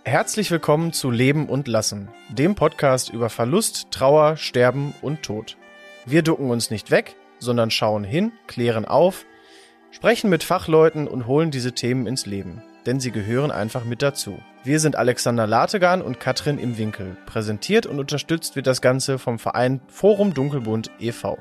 Herzlich willkommen zu Leben und Lassen, dem Podcast über Verlust, Trauer, Sterben und Tod. Wir ducken uns nicht weg, sondern schauen hin, klären auf, sprechen mit Fachleuten und holen diese Themen ins Leben, denn sie gehören einfach mit dazu. Wir sind Alexander Lategan und Katrin im Winkel. Präsentiert und unterstützt wird das Ganze vom Verein Forum Dunkelbunt e.V.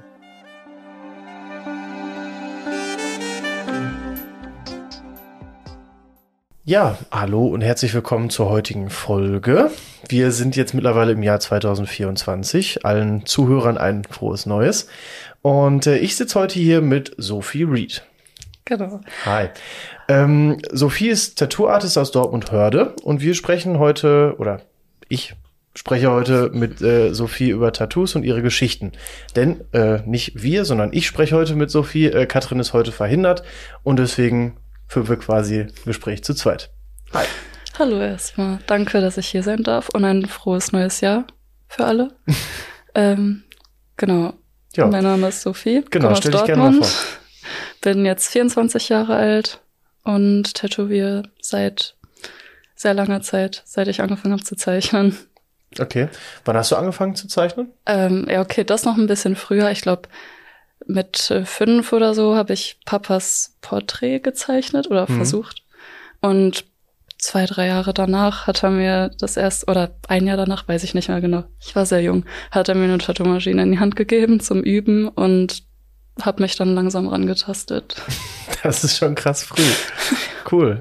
Ja, hallo und herzlich willkommen zur heutigen Folge. Wir sind jetzt mittlerweile im Jahr 2024. Allen Zuhörern ein frohes Neues. Und ich sitze heute hier mit Sophie Reed. Genau. Hi. Sophie ist Tattoo-Artist aus Dortmund-Hörde und wir sprechen heute, oder ich spreche heute mit Sophie über Tattoos und ihre Geschichten. Denn nicht wir, sondern ich spreche heute mit Sophie. Katrin ist heute verhindert und deswegen führen wir quasi ein Gespräch zu zweit. Hi. Hallo erstmal. Danke, dass ich hier sein darf und ein frohes neues Jahr für alle. Genau. Ja. Mein Name ist Sophie. Genau, stell dich gerne mal vor. Bin jetzt 24 Jahre alt und tätowiere seit sehr langer Zeit, seit ich angefangen habe zu zeichnen. Okay. Wann hast du angefangen zu zeichnen? Ja, okay, das noch ein bisschen früher. Ich glaube, mit 5 oder so habe ich Papas Porträt gezeichnet oder versucht. Und 2-3 Jahre danach hat er mir oder ein Jahr danach, weiß ich nicht mehr genau, ich war sehr jung, hat er mir eine Tattoo-Maschine in die Hand gegeben zum Üben und habe mich dann langsam rangetastet. Das ist schon krass früh. Cool.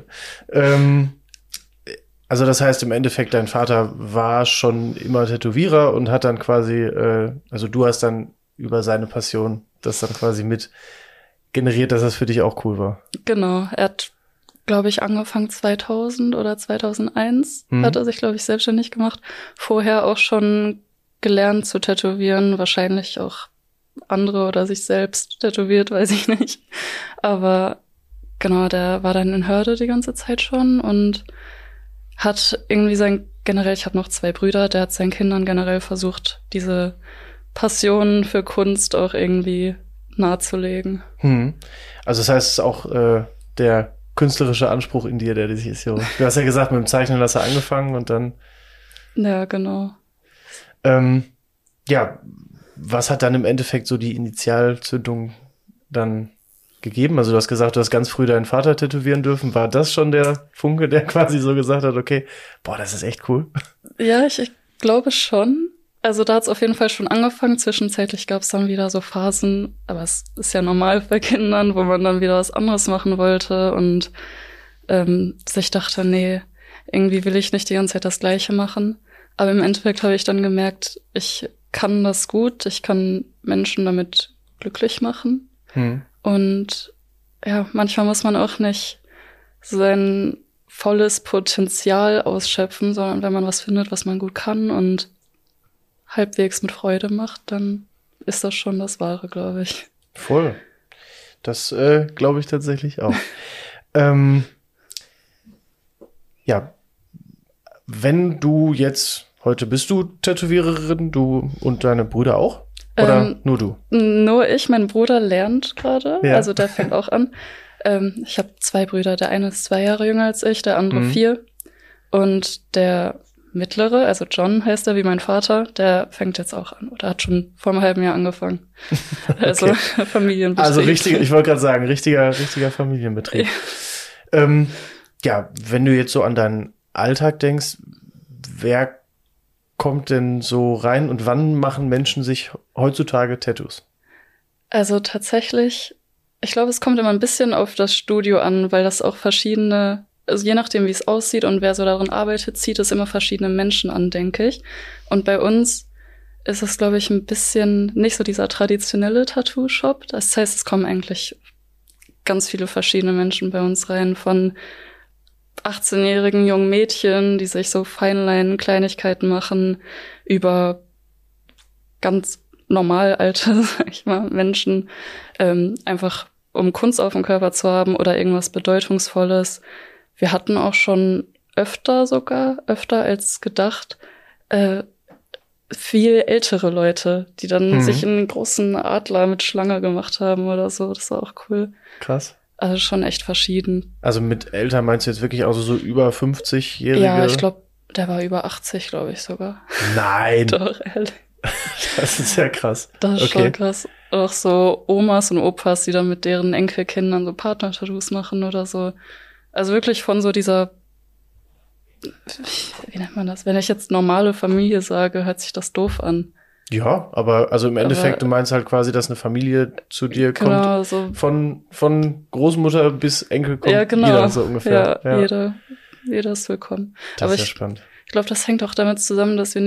Also das heißt im Endeffekt, dein Vater war schon immer Tätowierer und hat dann quasi, also du hast dann über seine Passion das dann quasi mit generiert, dass das für dich auch cool war. Genau, er hat, glaube ich, angefangen 2000 oder 2001, hat er sich, glaube ich, selbstständig gemacht. Vorher auch schon gelernt zu tätowieren, wahrscheinlich auch andere oder sich selbst tätowiert, weiß ich nicht. Aber genau, der war dann in Hörde die ganze Zeit schon und hat irgendwie ich habe noch 2 Brüder, der hat seinen Kindern generell versucht, diese Passion für Kunst auch irgendwie nahezulegen. Also das heißt, es ist auch der künstlerische Anspruch in dir, der dich ist. Du hast ja gesagt, mit dem Zeichnen hast du angefangen und dann... Ja, genau. Ja, was hat dann im Endeffekt so die Initialzündung dann gegeben? Also du hast gesagt, du hast ganz früh deinen Vater tätowieren dürfen. War das schon der Funke, der quasi so gesagt hat, okay, boah, das ist echt cool? Ja, ich glaube schon. Also da hat es auf jeden Fall schon angefangen. Zwischenzeitlich gab es dann wieder so Phasen, aber es ist ja normal bei Kindern, wo man dann wieder was anderes machen wollte und sich dachte, nee, irgendwie will ich nicht die ganze Zeit das Gleiche machen. Aber im Endeffekt habe ich dann gemerkt, ich kann das gut, ich kann Menschen damit glücklich machen. Und ja, manchmal muss man auch nicht sein volles Potenzial ausschöpfen, sondern wenn man was findet, was man gut kann und halbwegs mit Freude macht, dann ist das schon das Wahre, glaube ich. Voll. Das glaube ich tatsächlich auch. Ja, wenn du jetzt, heute bist du Tätowiererin, du und deine Brüder auch? Oder nur du? Nur ich, mein Bruder lernt gerade, ja. Also der fängt auch an. Ich habe 2 Brüder, der eine ist 2 Jahre jünger als ich, der andere 4. Und der mittlere, also John heißt er wie mein Vater, der fängt jetzt auch an oder hat schon vor einem halben Jahr angefangen. Also okay. Familienbetrieb. Also ich wollte gerade sagen, richtiger Familienbetrieb. Ja, wenn du jetzt so an deinen Alltag denkst, wer kommt denn so rein und wann machen Menschen sich heutzutage Tattoos? Also tatsächlich, ich glaube, es kommt immer ein bisschen auf das Studio an, weil das auch also je nachdem, wie es aussieht und wer so darin arbeitet, zieht es immer verschiedene Menschen an, denke ich. Und bei uns ist es, glaube ich, ein bisschen nicht so dieser traditionelle Tattoo-Shop. Das heißt, es kommen eigentlich ganz viele verschiedene Menschen bei uns rein, von 18-jährigen jungen Mädchen, die sich so Feinlein-Kleinigkeiten machen, über ganz normal alte, sag ich mal, Menschen, einfach um Kunst auf dem Körper zu haben oder irgendwas Bedeutungsvolles. Wir hatten auch schon öfter als gedacht, viel ältere Leute, die dann sich einen großen Adler mit Schlange gemacht haben oder so. Das war auch cool. Krass. Also schon echt verschieden. Also mit älter meinst du jetzt wirklich also so über 50-Jährige? Ja, ich glaube Der war über 80, glaube ich sogar. Nein. Doch, ehrlich. Das ist ja krass. Das ist schon krass. Auch so Omas und Opas, die dann mit deren Enkelkindern so Partner-Tattoos machen oder so. Also wirklich von so dieser, wie nennt man das? Wenn ich jetzt normale Familie sage, hört sich das doof an. Ja, aber also im Endeffekt, du meinst halt quasi, dass eine Familie zu dir kommt, so von Großmutter bis Enkel kommt ja, genau. jeder so ungefähr. Ja. Jeder ist willkommen. Das ist ja spannend. Ich glaube, das hängt auch damit zusammen, dass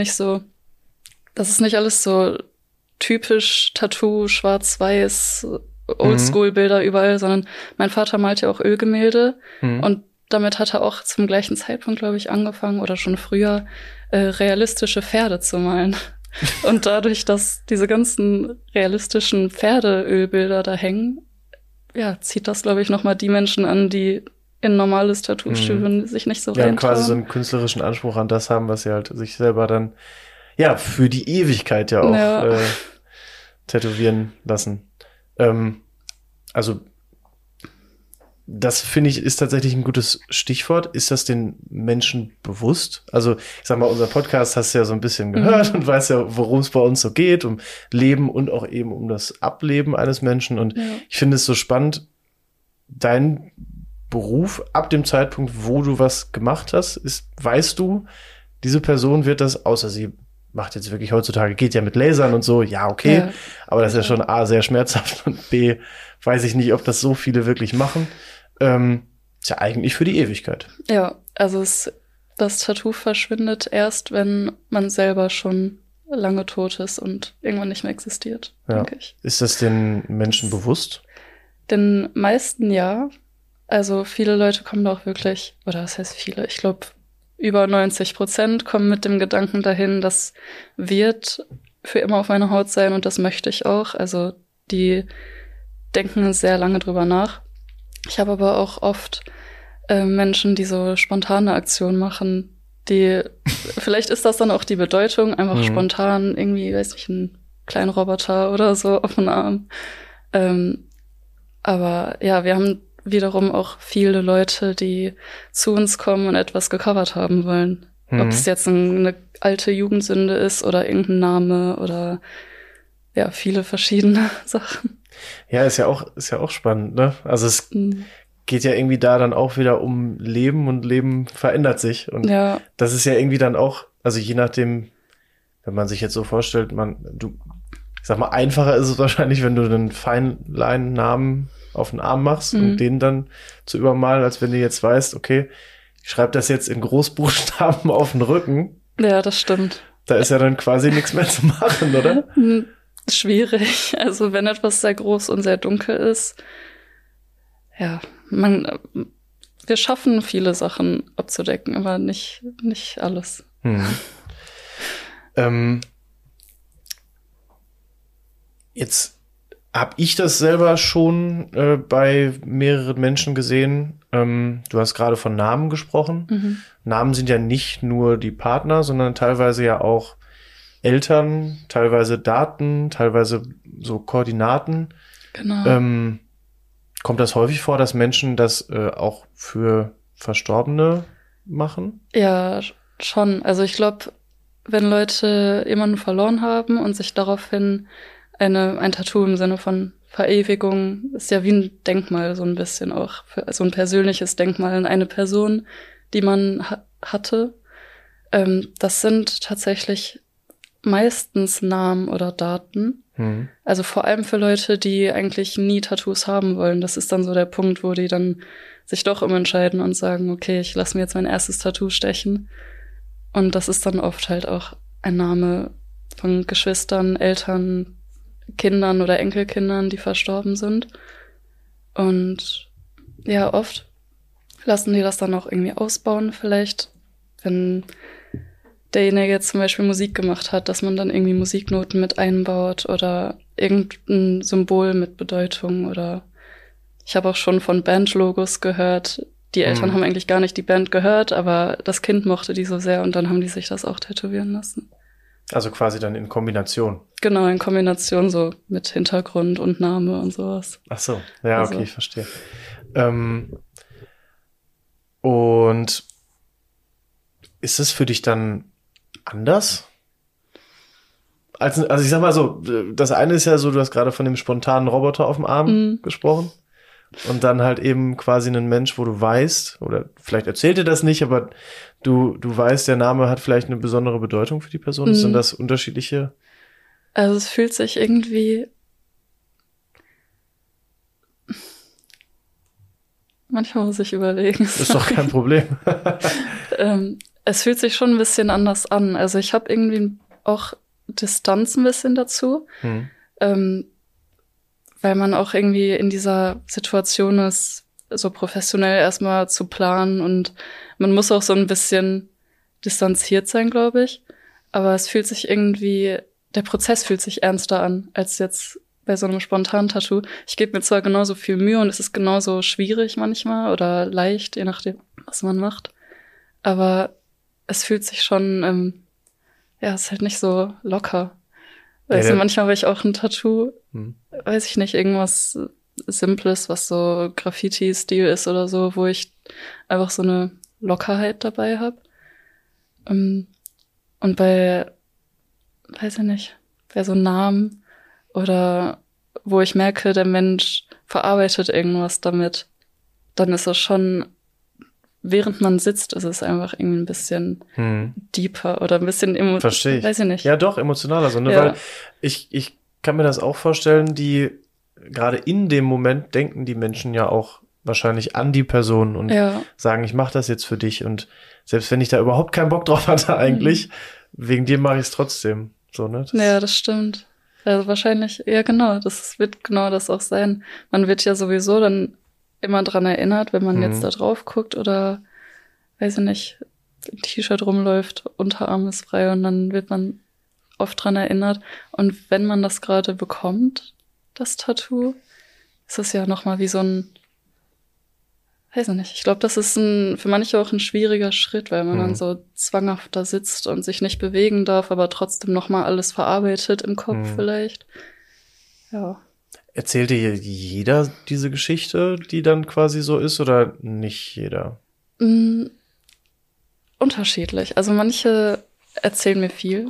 es nicht alles so typisch Tattoo, schwarz-weiß, Oldschool-Bilder überall, sondern mein Vater malt ja auch Ölgemälde und damit hat er auch zum gleichen Zeitpunkt, glaube ich, angefangen oder schon früher, realistische Pferde zu malen. Und dadurch, dass diese ganzen realistischen Pferdeölbilder da hängen, ja, zieht das, glaube ich, nochmal die Menschen an, die in normales Tattoo-Studio sich nicht so reintrauen. Ja, quasi so einen künstlerischen Anspruch an das haben, was sie halt sich selber dann, ja, für die Ewigkeit ja auch tätowieren lassen. Also, das finde ich ist tatsächlich ein gutes Stichwort. Ist das den Menschen bewusst? Also, ich sag mal, unser Podcast hast du ja so ein bisschen gehört und weißt ja, worum es bei uns so geht, um Leben und auch eben um das Ableben eines Menschen. Und ich finde es so spannend, dein Beruf ab dem Zeitpunkt, wo du was gemacht hast, weißt du, diese Person wird das, außer sie macht jetzt wirklich heutzutage, geht ja mit Lasern und so, ja, okay, ja. Aber das ist ja schon A, sehr schmerzhaft und B, weiß ich nicht, ob das so viele wirklich machen. Ist ja eigentlich für die Ewigkeit. Ja, also das Tattoo verschwindet erst, wenn man selber schon lange tot ist und irgendwann nicht mehr existiert, denke ich. Ist das den Menschen bewusst? Den meisten ja. Also viele Leute kommen da auch wirklich, oder was heißt viele? Ich glaube, über 90% kommen mit dem Gedanken dahin, das wird für immer auf meiner Haut sein und das möchte ich auch. Also die denken sehr lange drüber nach. Ich habe aber auch oft Menschen, die so spontane Aktionen machen, vielleicht ist das dann auch die Bedeutung, einfach spontan irgendwie, weiß nicht, einen kleinen Roboter oder so auf den Arm. Aber ja, wir haben wiederum auch viele Leute, die zu uns kommen und etwas gecovert haben wollen. Ob es jetzt eine alte Jugendsünde ist oder irgendein Name oder ja, viele verschiedene Sachen. Ja, ist ja auch spannend, ne? Also es geht ja irgendwie da dann auch wieder um Leben und Leben verändert sich. Und das ist ja irgendwie dann auch, also je nachdem, wenn man sich jetzt so vorstellt, ich sag mal, einfacher ist es wahrscheinlich, wenn du einen Feinlein-Namen auf den Arm machst und den dann zu übermalen, als wenn du jetzt weißt, okay, ich schreibe das jetzt in Großbuchstaben auf den Rücken. Ja, das stimmt. Da ist ja dann quasi nichts mehr zu machen, oder? Schwierig. Also wenn etwas sehr groß und sehr dunkel ist, ja, wir schaffen viele Sachen abzudecken, aber nicht alles. Jetzt habe ich das selber schon bei mehreren Menschen gesehen. Du hast gerade von Namen gesprochen. Namen sind ja nicht nur die Partner, sondern teilweise ja auch Eltern, teilweise Daten, teilweise so Koordinaten. Genau. Kommt das häufig vor, dass Menschen das auch für Verstorbene machen? Ja, schon. Also ich glaube, wenn Leute jemanden verloren haben und sich daraufhin ein Tattoo im Sinne von Verewigung ist ja wie ein Denkmal so ein bisschen auch, so ein persönliches Denkmal an eine Person, die man hatte. Das sind tatsächlich meistens Namen oder Daten. Also vor allem für Leute, die eigentlich nie Tattoos haben wollen. Das ist dann so der Punkt, wo die dann sich doch umentscheiden und sagen, okay, ich lasse mir jetzt mein erstes Tattoo stechen. Und das ist dann oft halt auch ein Name von Geschwistern, Eltern, Kindern oder Enkelkindern, die verstorben sind. Und ja, oft lassen die das dann auch irgendwie ausbauen vielleicht, wenn derjenige jetzt zum Beispiel Musik gemacht hat, dass man dann irgendwie Musiknoten mit einbaut oder irgendein Symbol mit Bedeutung oder ich habe auch schon von Bandlogos gehört. Die Eltern haben eigentlich gar nicht die Band gehört, aber das Kind mochte die so sehr und dann haben die sich das auch tätowieren lassen. Also quasi dann in Kombination. Genau, in Kombination so mit Hintergrund und Name und sowas. Ach so, ja, okay, ich verstehe. Und ist es für dich dann anders? Also ich sag mal so, das eine ist ja so, du hast gerade von dem spontanen Roboter auf dem Arm gesprochen. Und dann halt eben quasi ein Mensch, wo du weißt, oder vielleicht erzählt dir das nicht, aber du weißt, der Name hat vielleicht eine besondere Bedeutung für die Person. Sind das unterschiedliche? Also es fühlt sich irgendwie manchmal muss ich überlegen. Ist doch kein Problem. Es fühlt sich schon ein bisschen anders an. Also ich habe irgendwie auch Distanz ein bisschen dazu. Weil man auch irgendwie in dieser Situation ist, so professionell erstmal zu planen und man muss auch so ein bisschen distanziert sein, glaube ich. Aber es fühlt sich irgendwie, der Prozess fühlt sich ernster an, als jetzt bei so einem spontanen Tattoo. Ich gebe mir zwar genauso viel Mühe und es ist genauso schwierig manchmal oder leicht, je nachdem, was man macht. Aber es fühlt sich schon, es ist halt nicht so locker. Weißt du, manchmal habe ich auch ein Tattoo, weiß ich nicht, irgendwas Simples, was so Graffiti-Stil ist oder so, wo ich einfach so eine Lockerheit dabei habe. Und bei, weiß ich nicht, bei so Namen oder wo ich merke, der Mensch verarbeitet irgendwas damit, dann ist es schon, während man sitzt, ist es einfach irgendwie ein bisschen deeper oder ein bisschen Verstehe ich. Weiß ich nicht. Ja, doch, emotionaler so, ne? Ja. Weil ich kann mir das auch vorstellen, die gerade in dem Moment denken die Menschen ja auch wahrscheinlich an die Person und sagen, ich mache das jetzt für dich. Und selbst wenn ich da überhaupt keinen Bock drauf hatte eigentlich, wegen dir mache ich es trotzdem. So, ne? Das stimmt. Also wahrscheinlich, ja genau, das wird genau das auch sein. Man wird ja sowieso dann immer dran erinnert, wenn man jetzt da drauf guckt oder, weiß ich nicht, im T-Shirt rumläuft, Unterarm ist frei und dann wird man oft dran erinnert. Und wenn man das gerade bekommt, das Tattoo, ist es ja nochmal wie so ein, weiß ich nicht, ich glaube, das ist für manche auch ein schwieriger Schritt, weil man dann so zwanghaft da sitzt und sich nicht bewegen darf, aber trotzdem nochmal alles verarbeitet im Kopf vielleicht. Ja. Erzählt dir jeder diese Geschichte, die dann quasi so ist, oder nicht jeder? Unterschiedlich. Also manche erzählen mir viel.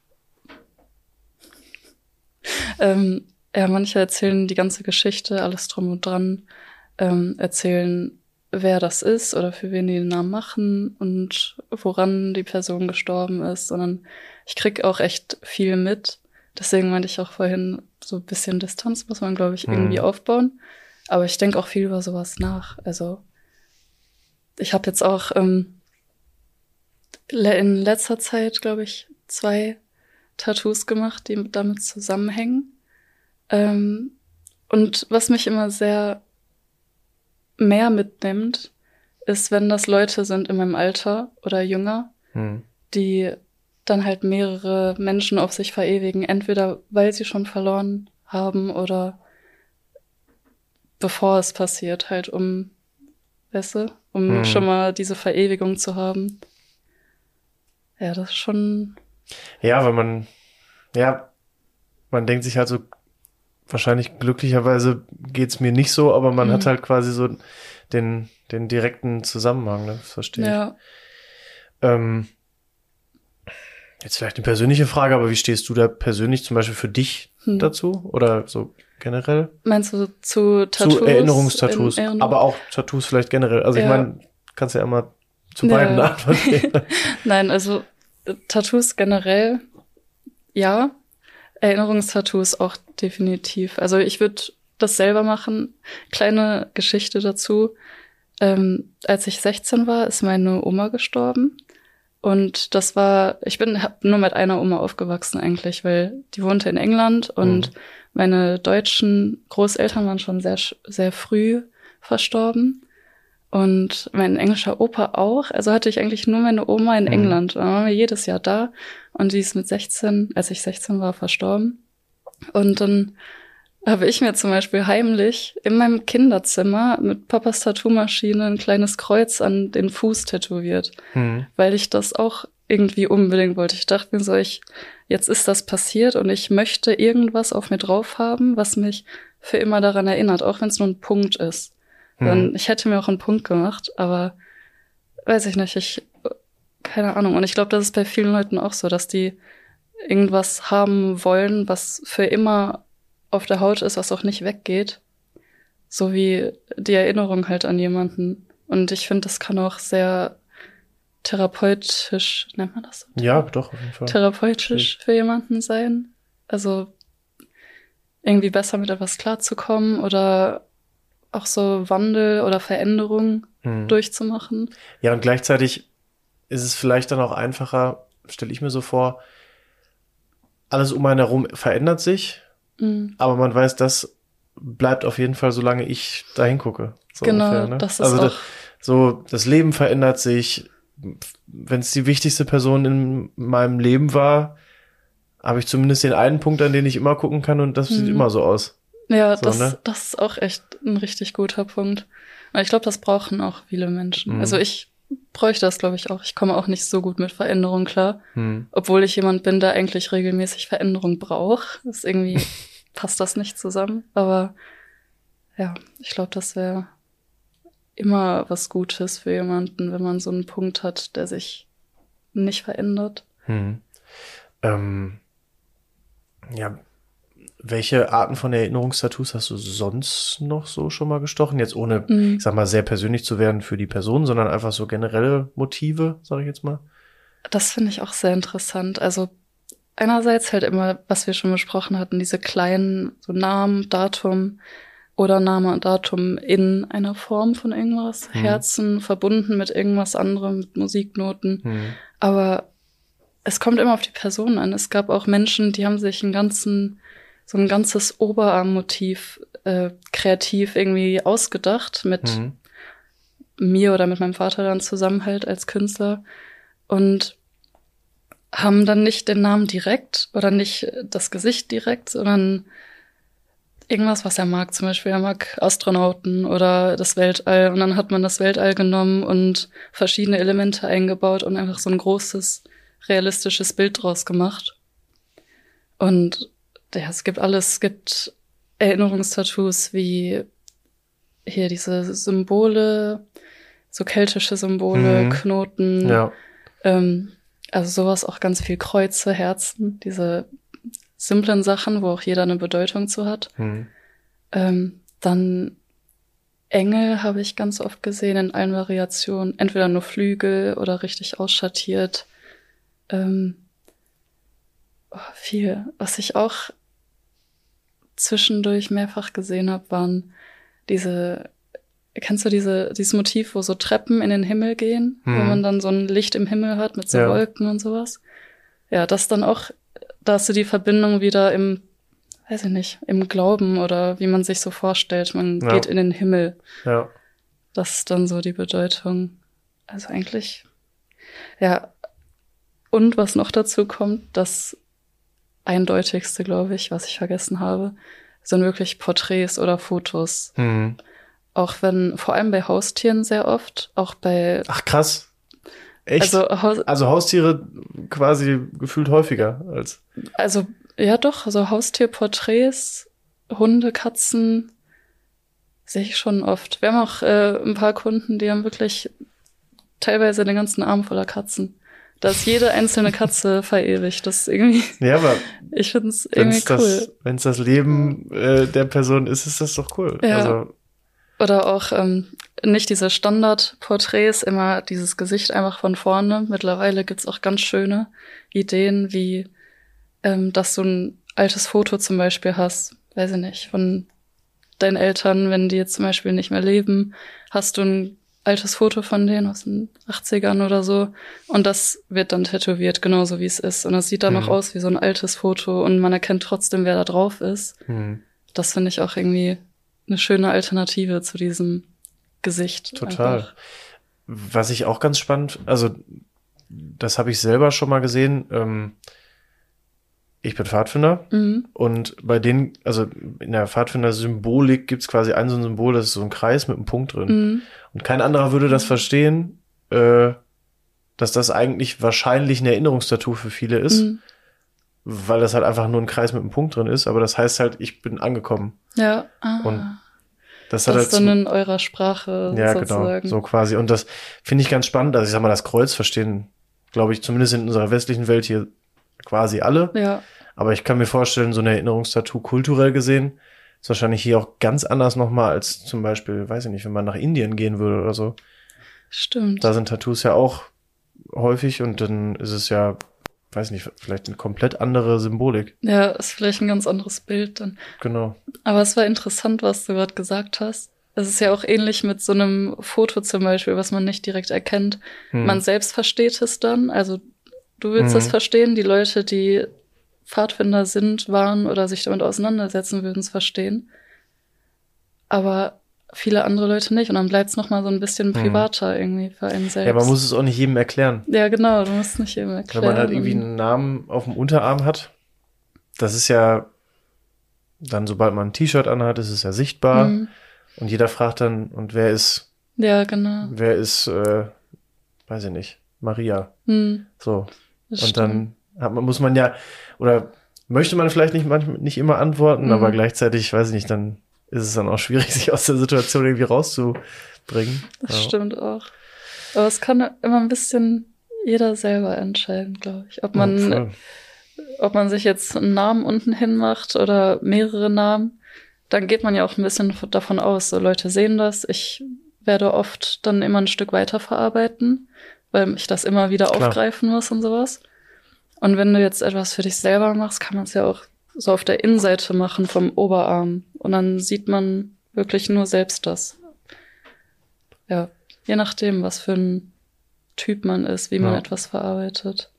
Manche erzählen die ganze Geschichte, alles drum und dran, erzählen, wer das ist oder für wen die den Namen machen und woran die Person gestorben ist, sondern ich krieg auch echt viel mit. Deswegen meinte ich auch vorhin, so ein bisschen Distanz muss man, glaube ich, irgendwie aufbauen. Aber ich denke auch viel über sowas nach. Also ich habe jetzt auch in letzter Zeit, glaube ich, 2 Tattoos gemacht, die damit zusammenhängen. Und was mich immer sehr mehr mitnimmt, ist, wenn das Leute sind in meinem Alter oder jünger, die dann halt mehrere Menschen auf sich verewigen, entweder weil sie schon verloren haben oder bevor es passiert, halt um schon mal diese Verewigung zu haben. Ja, das ist schon... Ja, weil man denkt sich halt so, wahrscheinlich glücklicherweise geht's mir nicht so, aber man hat halt quasi so den direkten Zusammenhang, ne? Das verstehe ich. Jetzt vielleicht eine persönliche Frage, aber wie stehst du da persönlich zum Beispiel für dich dazu? Oder so generell? Meinst du zu Tattoos? Zu Erinnerungstattoos, aber auch Tattoos vielleicht generell. Also ich meine, kannst ja immer zu beiden antworten. Nein, also Tattoos generell, ja. Erinnerungstattoos auch definitiv. Also ich würde das selber machen. Kleine Geschichte dazu. Als ich 16 war, ist meine Oma gestorben. Und das war, hab nur mit einer Oma aufgewachsen eigentlich, weil die wohnte in England und meine deutschen Großeltern waren schon sehr, sehr früh verstorben. Und mein englischer Opa auch. Also hatte ich eigentlich nur meine Oma in England. Da waren wir jedes Jahr da. Und die ist mit 16, als ich 16 war, verstorben. Und dann habe ich mir zum Beispiel heimlich in meinem Kinderzimmer mit Papas Tattoo-Maschine ein kleines Kreuz an den Fuß tätowiert. Weil ich das auch irgendwie unbedingt wollte. Ich dachte mir so, jetzt ist das passiert und ich möchte irgendwas auf mir drauf haben, was mich für immer daran erinnert, auch wenn es nur ein Punkt ist. Ich hätte mir auch einen Punkt gemacht, aber weiß ich nicht, ich keine Ahnung. Und ich glaube, das ist bei vielen Leuten auch so, dass die irgendwas haben wollen, was für immer auf der Haut ist, was auch nicht weggeht. So wie die Erinnerung halt an jemanden. Und ich finde, das kann auch sehr therapeutisch, nennt man das so? Ja, doch, auf jeden Fall. Therapeutisch für jemanden sein. Also irgendwie besser mit etwas klarzukommen oder auch so Wandel oder Veränderung durchzumachen. Ja, und gleichzeitig ist es vielleicht dann auch einfacher, stelle ich mir so vor, alles um einen herum verändert sich, aber man weiß, das bleibt auf jeden Fall, solange ich da hingucke. So genau, ungefähr, ne? das ist also auch... das Leben verändert sich. Wenn es die wichtigste Person in meinem Leben war, habe ich zumindest den einen Punkt, an den ich immer gucken kann, und das sieht immer so aus. Ja, so, ne? Das ist auch echt ein richtig guter Punkt. Und ich glaube, das brauchen auch viele Menschen. Also ich bräuchte das, glaube ich, auch. Ich komme auch nicht so gut mit Veränderung klar. Obwohl ich jemand bin, der eigentlich regelmäßig Veränderung braucht. Ist irgendwie passt das nicht zusammen. Aber ja, ich glaube, das wäre immer was Gutes für jemanden, wenn man so einen Punkt hat, der sich nicht verändert. Ja, welche Arten von Erinnerungstattoos hast du sonst noch so schon mal gestochen? Jetzt ohne, ich sag mal, sehr persönlich zu werden für die Person, sondern einfach so generelle Motive, sage ich jetzt mal. Das finde ich auch sehr interessant. Also einerseits halt immer, was wir schon besprochen hatten, diese kleinen, so Namen, Datum oder Name und Datum in einer Form von irgendwas. Herzen verbunden mit irgendwas anderem, mit Musiknoten. Aber es kommt immer auf die Person an. Es gab auch Menschen, die haben sich so ein ganzes Oberarmmotiv kreativ irgendwie ausgedacht mit mir oder mit meinem Vater dann zusammen halt als Künstler und haben dann nicht den Namen direkt oder nicht das Gesicht direkt, sondern irgendwas, was er mag. Zum Beispiel, er mag Astronauten oder das Weltall. Und dann hat man das Weltall genommen und verschiedene Elemente eingebaut und einfach so ein großes, realistisches Bild draus gemacht. Und ja, es gibt alles. Es gibt Erinnerungstattoos wie hier diese Symbole, so keltische Symbole, Knoten. Ja. Also sowas, auch ganz viel Kreuze, Herzen, diese simplen Sachen, wo auch jeder eine Bedeutung zu hat. Dann Engel habe ich ganz oft gesehen in allen Variationen. Entweder nur Flügel oder richtig ausschattiert. Viel. Was ich auch zwischendurch mehrfach gesehen habe, waren kennst du dieses Motiv, wo so Treppen in den Himmel gehen, wo man dann so ein Licht im Himmel hat mit so Wolken und sowas? Ja, das dann auch, da hast du die Verbindung wieder weiß ich nicht, im Glauben oder wie man sich so vorstellt, man geht in den Himmel. Ja. Das ist dann so die Bedeutung. Also eigentlich, ja. Und was noch dazu kommt, das Eindeutigste, glaube ich, was ich vergessen habe, sind wirklich Porträts oder Fotos. Auch vor allem bei Haustieren sehr oft, auch bei... Ach krass. Echt? Also Haustiere quasi gefühlt häufiger als... Also, ja doch, also Haustierporträts, Hunde, Katzen, sehe ich schon oft. Wir haben auch ein paar Kunden, die haben wirklich teilweise den ganzen Arm voller Katzen. Da ist jede einzelne Katze verewigt. Das ist irgendwie... Ja, aber ich finde es irgendwie cool. Wenn es das Leben der Person ist, ist das doch cool. Ja. Also, oder auch nicht diese Standardporträts, immer dieses Gesicht einfach von vorne. Mittlerweile gibt's auch ganz schöne Ideen, wie dass du ein altes Foto zum Beispiel hast, weiß ich nicht, von deinen Eltern, wenn die jetzt zum Beispiel nicht mehr leben, hast du ein altes Foto von denen aus den 80ern oder so und das wird dann tätowiert, genauso wie es ist. Und das sieht dann noch aus wie so ein altes Foto und man erkennt trotzdem, wer da drauf ist. Das finde ich auch irgendwie eine schöne Alternative zu diesem Gesicht. Total. Einfach. Was ich auch ganz spannend, also das habe ich selber schon mal gesehen. Ich bin Pfadfinder und bei denen, also in der Pfadfinder-Symbolik gibt's quasi so ein Symbol, das ist so ein Kreis mit einem Punkt drin. Und kein anderer würde das verstehen, dass das eigentlich wahrscheinlich ein Erinnerungstattoo für viele ist, weil das halt einfach nur ein Kreis mit einem Punkt drin ist, aber das heißt halt, ich bin angekommen. Ja. Und das hat halt dann in eurer Sprache ja, sozusagen. Genau, so quasi. Und das finde ich ganz spannend. Also ich sag mal, das Kreuz verstehen glaube ich, zumindest in unserer westlichen Welt hier quasi alle. Ja. Aber ich kann mir vorstellen, so eine Erinnerungstattoo kulturell gesehen ist wahrscheinlich hier auch ganz anders nochmal als zum Beispiel, weiß ich nicht, wenn man nach Indien gehen würde oder so. Stimmt. Da sind Tattoos ja auch häufig und dann ist es ja, weiß nicht, vielleicht eine komplett andere Symbolik. Ja, ist vielleicht ein ganz anderes Bild dann. Genau. Aber es war interessant, was du gerade gesagt hast. Es ist ja auch ähnlich mit so einem Foto zum Beispiel, was man nicht direkt erkennt. Man selbst versteht es dann, also du willst es verstehen, die Leute, die Pfadfinder sind, waren oder sich damit auseinandersetzen, würden es verstehen. Aber viele andere Leute nicht. Und dann bleibt es nochmal so ein bisschen privater irgendwie für einen selbst. Ja, man muss es auch nicht jedem erklären. Ja, genau, du musst es nicht jedem erklären. Wenn man halt irgendwie einen Namen auf dem Unterarm hat, das ist ja dann, sobald man ein T-Shirt anhat, ist es ja sichtbar. Und jeder fragt dann, und wer ist, ja, genau. Wer ist, weiß ich nicht, Maria. So. Das und stimmt. dann muss man ja, oder möchte man vielleicht nicht immer antworten, aber gleichzeitig, weiß ich nicht, dann ist es dann auch schwierig, sich aus der Situation irgendwie rauszubringen. Das stimmt auch. Aber es kann immer ein bisschen jeder selber entscheiden, glaube ich. Ob man sich jetzt einen Namen unten hin macht oder mehrere Namen, dann geht man ja auch ein bisschen davon aus, so Leute sehen das. Ich werde oft dann immer ein Stück weiter verarbeiten, weil ich das immer wieder aufgreifen muss und sowas. Und wenn du jetzt etwas für dich selber machst, kann man es ja auch so auf der Innenseite machen vom Oberarm. Und dann sieht man wirklich nur selbst das. Ja, je nachdem, was für ein Typ man ist, wie man etwas verarbeitet.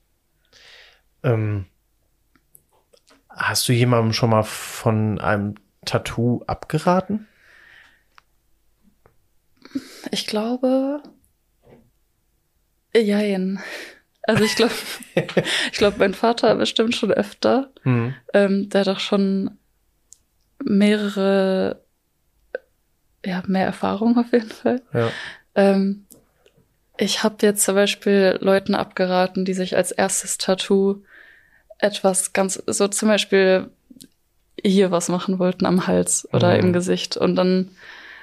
Hast du jemandem schon mal von einem Tattoo abgeraten? Ich glaube, jein. Also ich glaube, mein Vater bestimmt schon öfter. Der hat auch schon mehr Erfahrung auf jeden Fall. Ja. Ich habe jetzt zum Beispiel Leuten abgeraten, die sich als erstes Tattoo etwas ganz, so zum Beispiel hier was machen wollten am Hals oder im Gesicht und dann,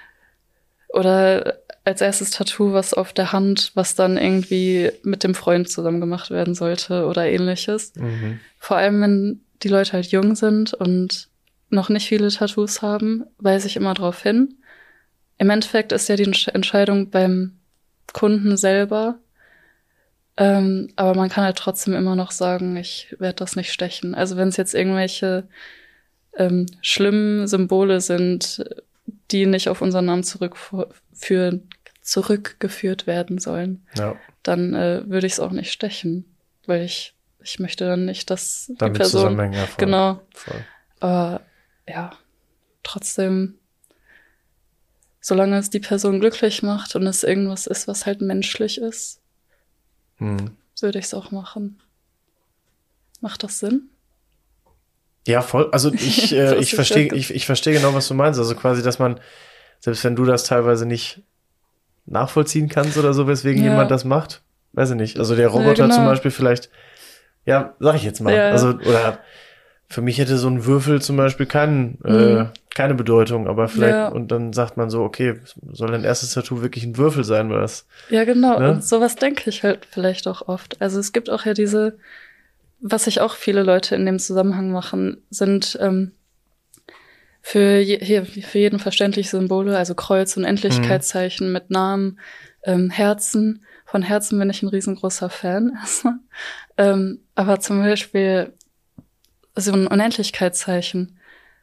oder als erstes Tattoo was auf der Hand, was dann irgendwie mit dem Freund zusammen gemacht werden sollte oder ähnliches. Vor allem, wenn die Leute halt jung sind und noch nicht viele Tattoos haben, weise ich immer drauf hin. Im Endeffekt ist ja die Entscheidung beim Kunden selber, aber man kann halt trotzdem immer noch sagen, ich werde das nicht stechen. Also wenn es jetzt irgendwelche schlimmen Symbole sind, die nicht auf unseren Namen zurückgeführt werden sollen, dann würde ich es auch nicht stechen, weil ich möchte dann nicht, dass die Person, genau, voll. Aber ja, trotzdem, solange es die Person glücklich macht und es irgendwas ist, was halt menschlich ist, würde ich es auch machen. Macht das Sinn? Ja, voll. Also ich verstehe genau, was du meinst. Also quasi, dass man, selbst wenn du das teilweise nicht nachvollziehen kannst oder so, weswegen jemand das macht, weiß ich nicht. Also der Roboter zum Beispiel vielleicht, ja, sag ich jetzt mal. Ja. Also, oder für mich hätte so ein Würfel zum Beispiel keine Bedeutung, aber vielleicht, und dann sagt man so, okay, soll dein erstes Tattoo wirklich ein Würfel sein, weil das. Ja, genau. Ne? Und sowas denke ich halt vielleicht auch oft. Also es gibt auch ja diese, was sich auch viele Leute in dem Zusammenhang machen, sind für jeden verständliche Symbole, also Kreuz und Endlichkeitszeichen mit Namen, Herzen. Von Herzen bin ich ein riesengroßer Fan erstmal. Aber zum Beispiel so ein Unendlichkeitszeichen,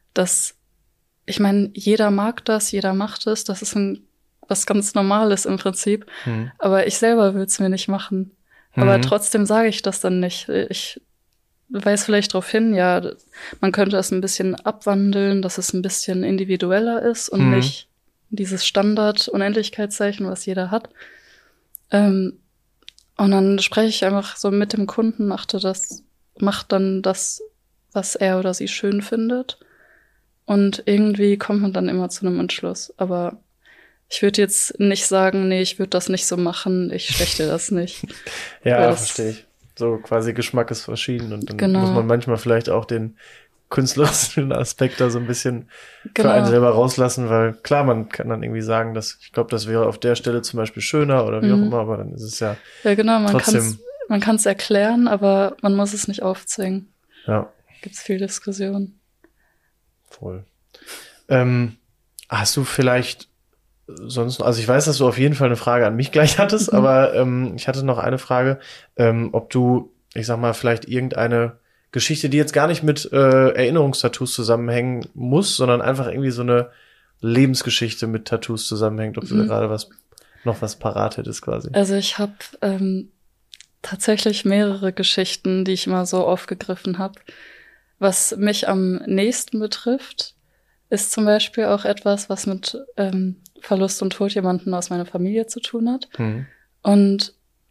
ich meine, jeder mag das, jeder macht es, das ist was ganz Normales im Prinzip. Aber ich selber will es mir nicht machen. Aber trotzdem sage ich das dann nicht. Ich weise vielleicht darauf hin, ja, man könnte das ein bisschen abwandeln, dass es ein bisschen individueller ist und nicht dieses Standard-Unendlichkeitszeichen, was jeder hat. Und dann spreche ich einfach so mit dem Kunden, macht dann das, was er oder sie schön findet. Und irgendwie kommt man dann immer zu einem Entschluss. Aber ich würde jetzt nicht sagen, nee, ich würde das nicht so machen, ich steche dir das nicht. Ja, verstehe ich. So quasi Geschmack ist verschieden und dann muss man manchmal vielleicht auch den künstlerischen Aspekt da so ein bisschen für einen selber rauslassen, weil klar, man kann dann irgendwie sagen, dass ich glaube, das wäre auf der Stelle zum Beispiel schöner oder wie auch immer, aber dann ist es ja genau, man trotzdem Man kann es erklären, aber man muss es nicht aufzwingen. Ja. Gibt's viel Diskussion. Voll. Hast du vielleicht sonst, also ich weiß, dass du auf jeden Fall eine Frage an mich gleich hattest, aber ich hatte noch eine Frage, ob du, ich sag mal, vielleicht irgendeine Geschichte, die jetzt gar nicht mit Erinnerungstattoos zusammenhängen muss, sondern einfach irgendwie so eine Lebensgeschichte mit Tattoos zusammenhängt, ob du da gerade noch was parat hättest quasi. Also ich habe tatsächlich mehrere Geschichten, die ich immer so aufgegriffen habe. Was mich am nächsten betrifft, ist zum Beispiel auch etwas, was mit Verlust und Tod jemanden aus meiner Familie zu tun hat. Und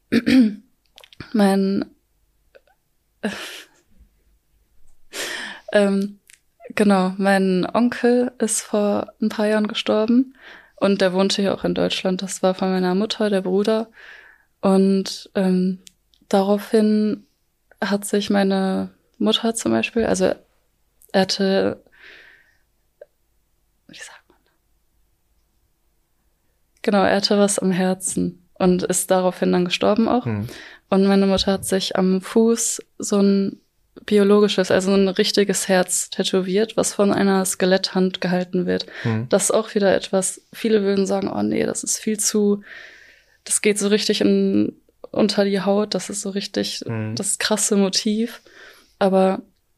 mein mein Onkel ist vor ein paar Jahren gestorben und der wohnte hier auch in Deutschland. Das war von meiner Mutter, der Bruder. Und daraufhin hat sich meine Mutter zum Beispiel, also er hatte, wie sagt man? Genau, er hatte was am Herzen und ist daraufhin dann gestorben auch. Und meine Mutter hat sich am Fuß so ein biologisches, also ein richtiges Herz tätowiert, was von einer Skeletthand gehalten wird. Das ist auch wieder etwas, viele würden sagen, oh nee, das ist viel zu, das geht so richtig unter die Haut, das ist so richtig das krasse Motiv. Aber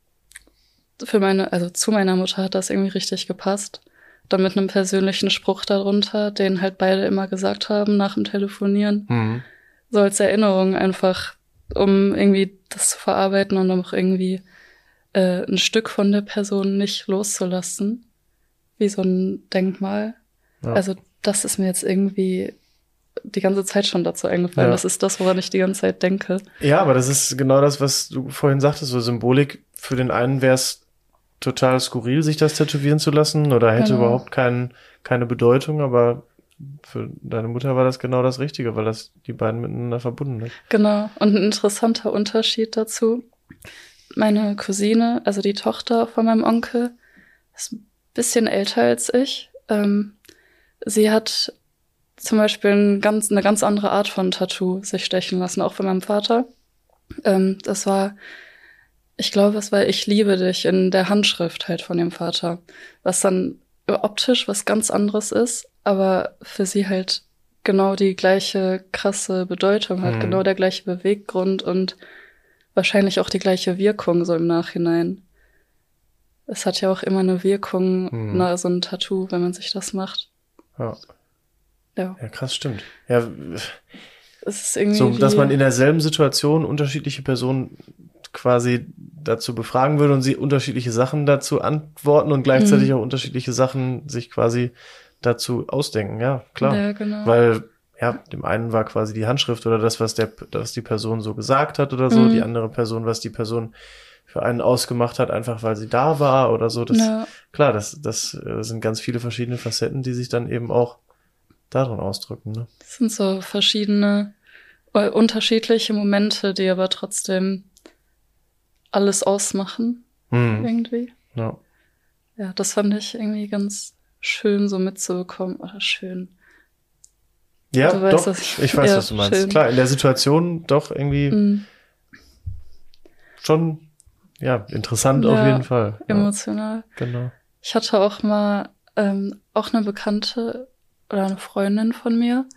zu meiner Mutter hat das irgendwie richtig gepasst. Dann mit einem persönlichen Spruch darunter, den halt beide immer gesagt haben nach dem Telefonieren. So als Erinnerung einfach, um irgendwie das zu verarbeiten und um auch irgendwie ein Stück von der Person nicht loszulassen. Wie so ein Denkmal. Ja. Also das ist mir jetzt irgendwie die ganze Zeit schon dazu eingefallen. Ja. Das ist das, woran ich die ganze Zeit denke. Ja, aber das ist genau das, was du vorhin sagtest, so Symbolik. Für den einen wäre es total skurril, sich das tätowieren zu lassen oder hätte überhaupt keine Bedeutung, aber für deine Mutter war das genau das Richtige, weil das die beiden miteinander verbunden hat. Genau. Und ein interessanter Unterschied dazu. Meine Cousine, also die Tochter von meinem Onkel, ist ein bisschen älter als ich. Sie hat zum Beispiel eine ganz andere Art von Tattoo sich stechen lassen, auch von meinem Vater. Das war, ich glaube, es war Ich liebe dich in der Handschrift halt von dem Vater, was dann optisch was ganz anderes ist, aber für sie halt genau die gleiche krasse Bedeutung hat, genau der gleiche Beweggrund und wahrscheinlich auch die gleiche Wirkung so im Nachhinein. Es hat ja auch immer eine Wirkung, so ein Tattoo, wenn man sich das macht. Ja, krass, stimmt. Ja, es ist irgendwie so, dass man in derselben Situation unterschiedliche Personen quasi dazu befragen würde und sie unterschiedliche Sachen dazu antworten und gleichzeitig auch unterschiedliche Sachen sich quasi dazu ausdenken. Ja, klar. Ja, genau. Weil, ja, dem einen war quasi die Handschrift oder das, was die Person so gesagt hat oder so, die andere Person, was die Person für einen ausgemacht hat, einfach weil sie da war oder so. Klar, das sind ganz viele verschiedene Facetten, die sich dann eben auch darin ausdrücken, ne? Das sind so verschiedene, unterschiedliche Momente, die aber trotzdem alles ausmachen, irgendwie. Ja. Ja, das fand ich irgendwie ganz schön so mitzubekommen. Oder schön. Ja, du weißt, doch, ich weiß, was du meinst. Schön. Klar, in der Situation doch irgendwie schon, ja, interessant auf jeden Fall. Emotional. Ja, genau. Ich hatte auch mal auch eine Bekannte oder eine Freundin von mir,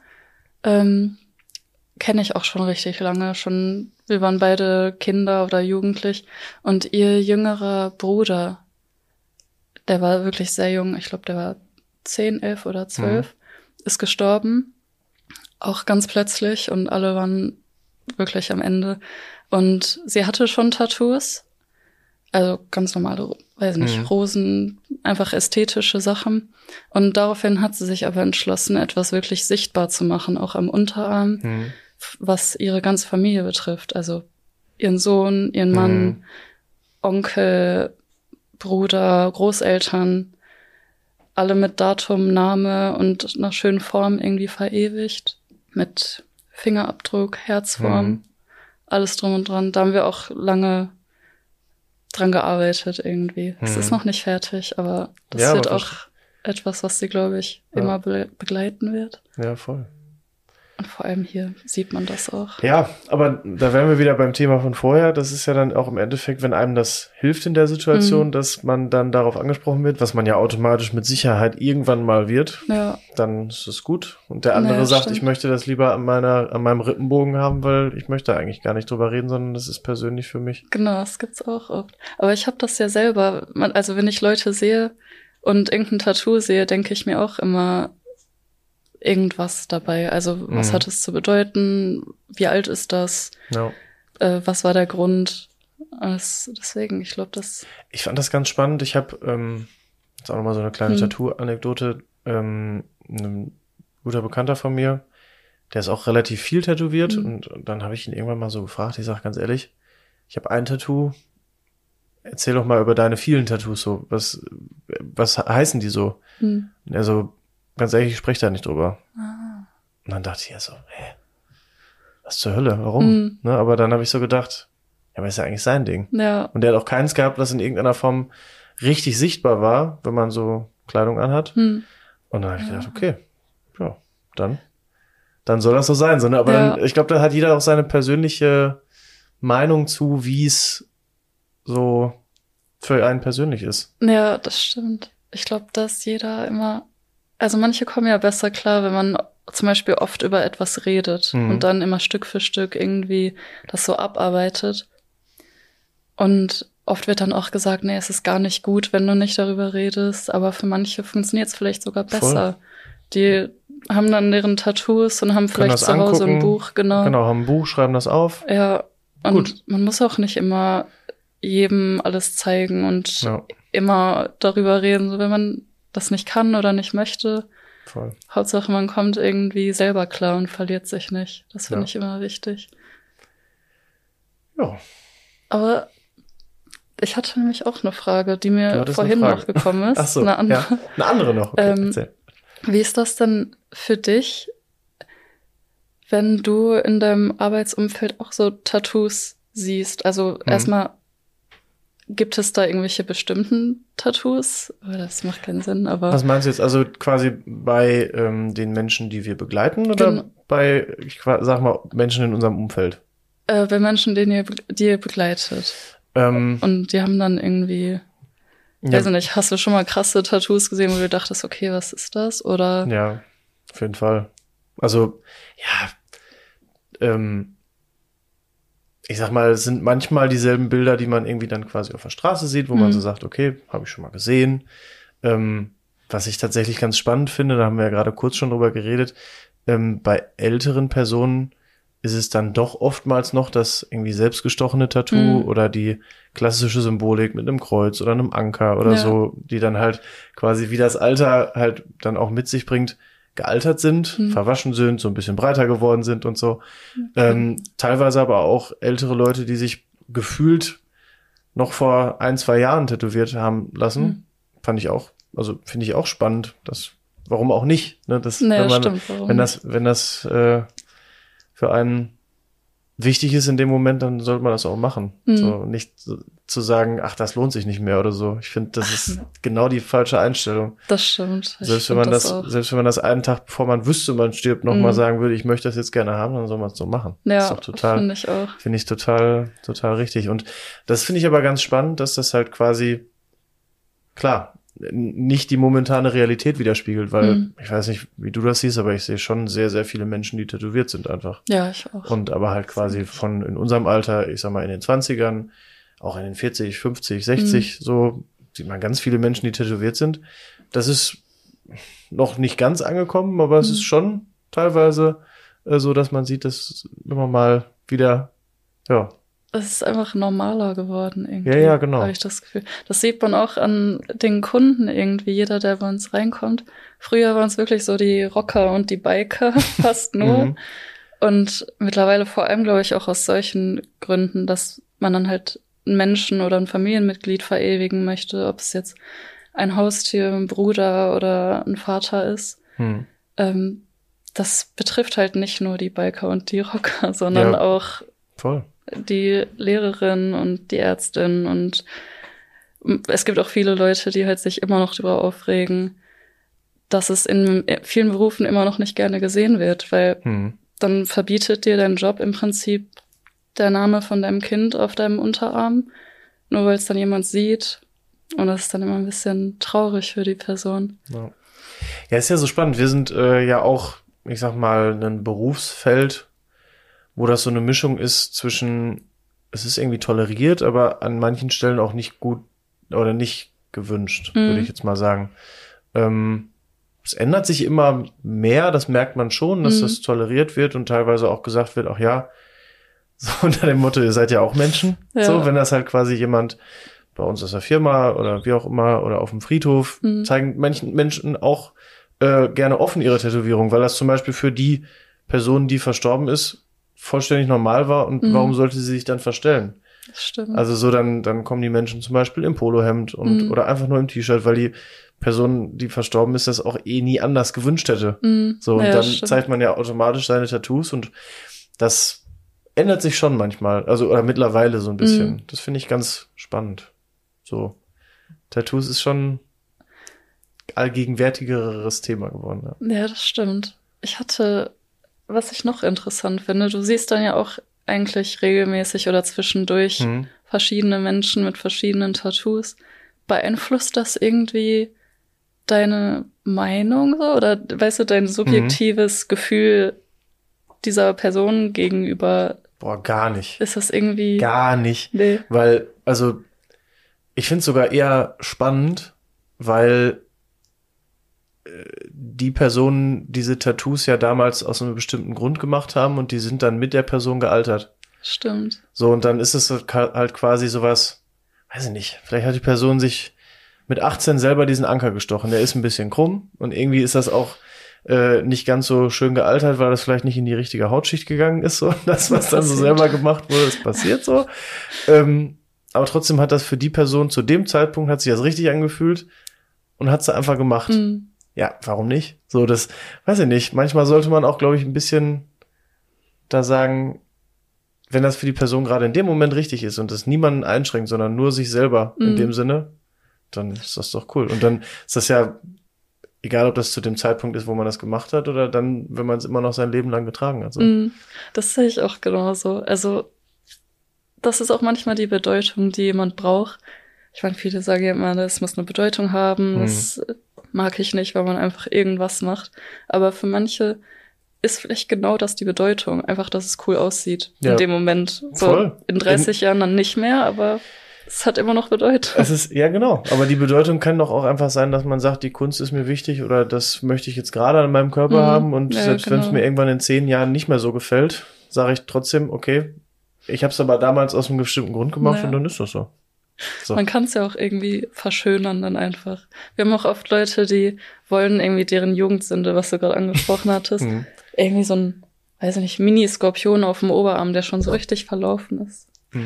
kenne ich auch schon richtig lange. Wir waren beide Kinder oder jugendlich. Und ihr jüngerer Bruder, der war wirklich sehr jung. Ich glaube, der war 10, 11 oder 12, ist gestorben. Auch ganz plötzlich. Und alle waren wirklich am Ende. Und sie hatte schon Tattoos. Also ganz normale, weiß nicht, Rosen, einfach ästhetische Sachen. Und daraufhin hat sie sich aber entschlossen, etwas wirklich sichtbar zu machen, auch am Unterarm, was ihre ganze Familie betrifft. Also ihren Sohn, ihren Mann, Onkel, Bruder, Großeltern, alle mit Datum, Name und einer schönen Form irgendwie verewigt. Mit Fingerabdruck, Herzform, alles drum und dran. Da haben wir auch lange dran gearbeitet irgendwie. Es ist noch nicht fertig, aber das wird auch etwas, was sie, glaube ich, immer begleiten wird. Ja, voll. Und vor allem hier sieht man das auch. Ja, aber da wären wir wieder beim Thema von vorher. Das ist ja dann auch im Endeffekt, wenn einem das hilft in der Situation, dass man dann darauf angesprochen wird, was man ja automatisch mit Sicherheit irgendwann mal wird, dann ist es gut. Und der andere sagt, stimmt. Ich möchte das lieber an meinem Rippenbogen haben, weil ich möchte eigentlich gar nicht drüber reden, sondern das ist persönlich für mich. Genau, das gibt's auch oft. Aber ich habe das ja selber, also wenn ich Leute sehe und irgendein Tattoo sehe, denke ich mir auch immer irgendwas dabei. Also was hat es zu bedeuten? Wie alt ist das? Ja. Was war der Grund? Deswegen, ich glaube, Ich fand das ganz spannend. Ich habe jetzt auch nochmal so eine kleine Tattoo-Anekdote. Ein guter Bekannter von mir, der ist auch relativ viel tätowiert. Und dann habe ich ihn irgendwann mal so gefragt. Ich sage ganz ehrlich, ich habe ein Tattoo. Erzähl doch mal über deine vielen Tattoos so. Was heißen die so? Also ganz ehrlich, ich spreche da nicht drüber. Und dann dachte ich ja so, was zur Hölle, warum? Ne, aber dann habe ich so gedacht, ja, aber ist ja eigentlich sein Ding. Ja. Und der hat auch keins gehabt, was in irgendeiner Form richtig sichtbar war, wenn man so Kleidung anhat. Und dann habe ich gedacht, okay, ja, dann soll das so sein. Aber dann, ich glaube, da hat jeder auch seine persönliche Meinung zu, wie es so für einen persönlich ist. Ja, das stimmt. Ich glaube, dass jeder immer, also manche kommen ja besser klar, wenn man zum Beispiel oft über etwas redet und dann immer Stück für Stück irgendwie das so abarbeitet. Und oft wird dann auch gesagt, nee, es ist gar nicht gut, wenn du nicht darüber redest. Aber für manche funktioniert es vielleicht sogar besser. Voll. Die haben dann deren Tattoos und haben vielleicht zu Hause ein Buch. Genau, haben ein Buch, schreiben das auf. Ja, und gut. Man muss auch nicht immer jedem alles zeigen und immer darüber reden, so wenn man das nicht kann oder nicht möchte. Voll. Hauptsache, man kommt irgendwie selber klar und verliert sich nicht. Das finde ich immer wichtig. Ja. Aber ich hatte nämlich auch eine Frage, die mir vorhin noch gekommen ist. Ach so, eine andere. Ja. Eine andere noch. Okay, erzähl. Wie ist das denn für dich, wenn du in deinem Arbeitsumfeld auch so Tattoos siehst? Also erstmal, gibt es da irgendwelche bestimmten Tattoos? Das macht keinen Sinn, aber... Was meinst du jetzt? Also quasi bei den Menschen, die wir begleiten oder bei, ich sag mal, Menschen in unserem Umfeld? Bei Menschen, die ihr begleitet. Und die haben dann irgendwie... Weiß ich nicht, hast du schon mal krasse Tattoos gesehen, wo du dachtest, okay, was ist das? Oder? Ja, auf jeden Fall. Also, ich sag mal, es sind manchmal dieselben Bilder, die man irgendwie dann quasi auf der Straße sieht, wo man so sagt, okay, habe ich schon mal gesehen. Was ich tatsächlich ganz spannend finde, da haben wir ja gerade kurz schon drüber geredet, bei älteren Personen ist es dann doch oftmals noch das irgendwie selbstgestochene Tattoo oder die klassische Symbolik mit einem Kreuz oder einem Anker oder so, die dann halt quasi wie das Alter halt dann auch mit sich bringt, gealtert sind, verwaschen sind, so ein bisschen breiter geworden sind und so. Teilweise aber auch ältere Leute, die sich gefühlt noch vor 1-2 Jahren tätowiert haben lassen. Finde ich auch spannend. Warum auch nicht? Ne? Wenn das für einen wichtig ist in dem Moment, dann sollte man das auch machen. So nicht zu sagen, ach, das lohnt sich nicht mehr oder so. Ich finde, das ist genau die falsche Einstellung. Das stimmt. Selbst wenn man das einen Tag, bevor man wüsste, man stirbt, nochmal sagen würde, ich möchte das jetzt gerne haben, dann soll man es so machen. Ja, das ist doch total, finde ich auch. Finde ich total richtig. Und das finde ich aber ganz spannend, dass das halt quasi, klar, nicht die momentane Realität widerspiegelt, weil ich weiß nicht, wie du das siehst, aber ich sehe schon sehr, sehr viele Menschen, die tätowiert sind einfach. Ja, ich auch. Und aber halt quasi von in unserem Alter, ich sag mal in den 20ern, auch in den 40, 50, 60, so sieht man ganz viele Menschen, die tätowiert sind. Das ist noch nicht ganz angekommen, aber es ist schon teilweise so, dass man sieht, dass immer mal wieder, es ist einfach normaler geworden irgendwie. Ja, genau. Habe ich das Gefühl. Das sieht man auch an den Kunden irgendwie, jeder, der bei uns reinkommt. Früher waren es wirklich so die Rocker und die Biker fast nur. Und mittlerweile vor allem, glaube ich, auch aus solchen Gründen, dass man dann halt einen Menschen oder ein Familienmitglied verewigen möchte, ob es jetzt ein Haustier, ein Bruder oder ein Vater ist. Das betrifft halt nicht nur die Biker und die Rocker, sondern auch voll. Die Lehrerin und die Ärztin, und es gibt auch viele Leute, die halt sich immer noch darüber aufregen, dass es in vielen Berufen immer noch nicht gerne gesehen wird, weil dann verbietet dir dein Job im Prinzip der Name von deinem Kind auf deinem Unterarm, nur weil es dann jemand sieht. Und das ist dann immer ein bisschen traurig für die Person. Ja, ist ja so spannend. Wir sind ja auch, ich sag mal, ein Berufsfeld, wo das so eine Mischung ist zwischen, es ist irgendwie toleriert, aber an manchen Stellen auch nicht gut oder nicht gewünscht, würde ich jetzt mal sagen. Es ändert sich immer mehr, das merkt man schon, dass das toleriert wird und teilweise auch gesagt wird, ach ja, so unter dem Motto, ihr seid ja auch Menschen. Ja. So, wenn das halt quasi jemand bei uns aus der Firma oder wie auch immer oder auf dem Friedhof, zeigen manchen Menschen auch gerne offen ihre Tätowierung, weil das zum Beispiel für die Person, die verstorben ist, vollständig normal war und warum sollte sie sich dann verstellen? Das stimmt. Also so, dann kommen die Menschen zum Beispiel im Polohemd und oder einfach nur im T-Shirt, weil die Person, die verstorben ist, das auch nie anders gewünscht hätte. So, und dann zeigt man ja automatisch seine Tattoos und das ändert sich schon manchmal, also oder mittlerweile so ein bisschen. Das finde ich ganz spannend. So, Tattoos ist schon allgegenwärtigeres Thema geworden. Ja, das stimmt. Was ich noch interessant finde, du siehst dann ja auch eigentlich regelmäßig oder zwischendurch verschiedene Menschen mit verschiedenen Tattoos. Beeinflusst das irgendwie deine Meinung so? Oder weißt du, dein subjektives Gefühl dieser Person gegenüber? Boah, gar nicht. Ist das irgendwie? Gar nicht. Nee. Weil, also, ich finde es sogar eher spannend, weil die Personen diese Tattoos ja damals aus einem bestimmten Grund gemacht haben und die sind dann mit der Person gealtert. Stimmt. So, und dann ist es halt quasi sowas, weiß ich nicht, vielleicht hat die Person sich mit 18 selber diesen Anker gestochen. Der ist ein bisschen krumm und irgendwie ist das auch nicht ganz so schön gealtert, weil das vielleicht nicht in die richtige Hautschicht gegangen ist. So, das, was dann so selber gemacht wurde, das passiert so. Aber trotzdem hat das für die Person zu dem Zeitpunkt, hat sich das richtig angefühlt und hat es einfach gemacht. Ja, warum nicht? So, das, weiß ich nicht. Manchmal sollte man auch, glaube ich, ein bisschen da sagen, wenn das für die Person gerade in dem Moment richtig ist und das niemanden einschränkt, sondern nur sich selber in dem Sinne, dann ist das doch cool. Und dann ist das ja, egal ob das zu dem Zeitpunkt ist, wo man das gemacht hat oder dann, wenn man es immer noch sein Leben lang getragen hat. So. Das sehe ich auch genauso. Also, das ist auch manchmal die Bedeutung, die jemand braucht. Ich meine, viele sagen ja immer, das muss eine Bedeutung haben, das mag ich nicht, weil man einfach irgendwas macht. Aber für manche ist vielleicht genau das die Bedeutung. Einfach, dass es cool aussieht in dem Moment. So voll. In 30 Jahren dann nicht mehr, aber es hat immer noch Bedeutung. Es ist, ja genau. Aber die Bedeutung kann doch auch einfach sein, dass man sagt, die Kunst ist mir wichtig oder das möchte ich jetzt gerade an meinem Körper haben. Und selbst wenn es mir irgendwann in 10 Jahren nicht mehr so gefällt, sage ich trotzdem, okay, ich habe es aber damals aus einem bestimmten Grund gemacht und dann ist das so. Man kann es ja auch irgendwie verschönern dann einfach. Wir haben auch oft Leute, die wollen irgendwie deren Jugendsünde, was du gerade angesprochen hattest, irgendwie so ein, weiß ich nicht, Mini-Skorpion auf dem Oberarm, der schon so richtig verlaufen ist,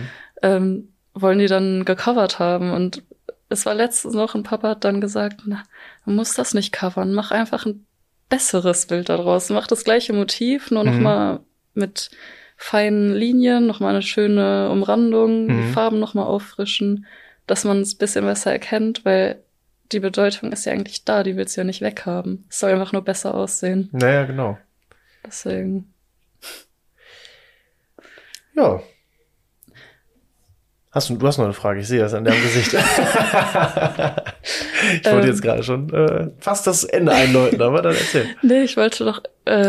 wollen die dann gecovert haben. Und es war letztens noch, ein Papa hat dann gesagt, na, man muss das nicht covern, mach einfach ein besseres Bild daraus. Mach das gleiche Motiv, nur noch mal mit feinen Linien, nochmal eine schöne Umrandung, die Farben nochmal auffrischen, dass man es ein bisschen besser erkennt, weil die Bedeutung ist ja eigentlich da, die willst du ja nicht weghaben. Es soll einfach nur besser aussehen. Naja, genau. Deswegen. Ja. Du hast noch eine Frage, ich sehe das an deinem Gesicht. Ich wollte jetzt gerade schon fast das Ende einläuten, aber dann erzähl. Nee, ich wollte doch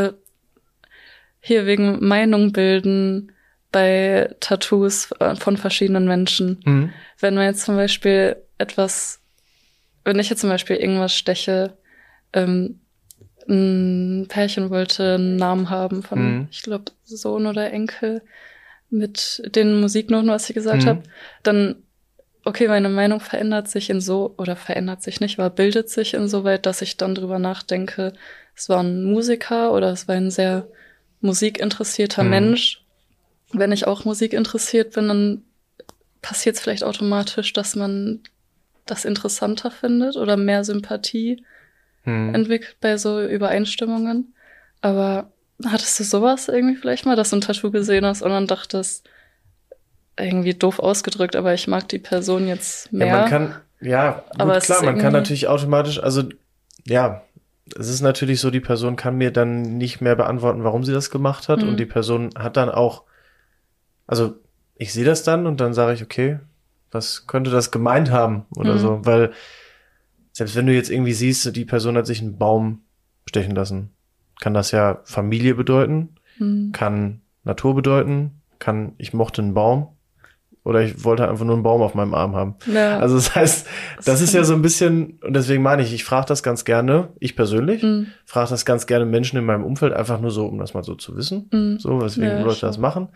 hier wegen Meinung bilden bei Tattoos von verschiedenen Menschen. Wenn man jetzt zum Beispiel wenn ich jetzt zum Beispiel irgendwas steche, ein Pärchen wollte einen Namen haben von, ich glaube, Sohn oder Enkel mit den Musiknoten, was ich gesagt habe, dann, okay, meine Meinung verändert sich bildet sich insoweit, dass ich dann drüber nachdenke, es war ein Musiker oder es war ein sehr musikinteressierter Mensch. Wenn ich auch Musik interessiert bin, dann passiert es vielleicht automatisch, dass man das interessanter findet oder mehr Sympathie entwickelt bei so Übereinstimmungen. Aber hattest du sowas irgendwie vielleicht mal, dass du ein Tattoo gesehen hast und dann dachtest, irgendwie doof ausgedrückt, aber ich mag die Person jetzt mehr? Ja, man kann, aber gut, klar, man kann natürlich automatisch, also ja, es ist natürlich so, die Person kann mir dann nicht mehr beantworten, warum sie das gemacht hat. Und die Person hat dann auch, also ich sehe das dann und dann sage ich, okay, was könnte das gemeint haben oder so? Weil selbst wenn du jetzt irgendwie siehst, die Person hat sich einen Baum stechen lassen, kann das ja Familie bedeuten, kann Natur bedeuten, kann ich mochte einen Baum. Oder ich wollte einfach nur einen Baum auf meinem Arm haben. Ja. Also das heißt, das ist ja so ein bisschen, und deswegen meine ich frage das ganz gerne, ich persönlich, frage das ganz gerne Menschen in meinem Umfeld, einfach nur so, um das mal so zu wissen, so, weswegen Leute das machen.